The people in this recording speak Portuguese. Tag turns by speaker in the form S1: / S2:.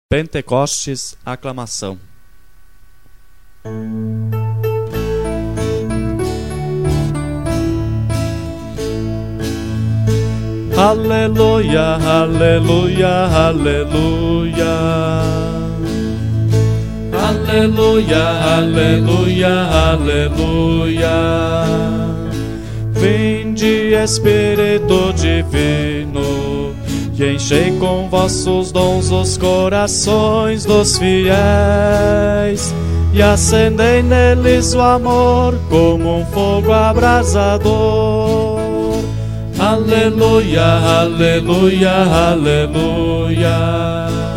S1: Pentecostes, aclamação. Aleluia, aleluia, aleluia. Aleluia, aleluia, aleluia. Vinde, Espírito Divino, e enchei com vossos dons os corações dos fiéis, e acendei neles o amor como um fogo abrasador. Aleluia, aleluia, aleluia.